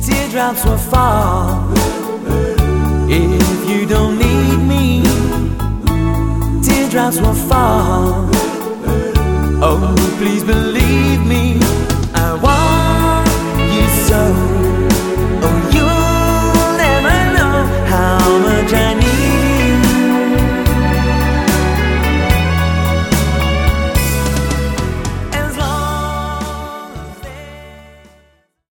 teardrops will fall. If you don't need me, teardrops will fall. Oh, please believe me.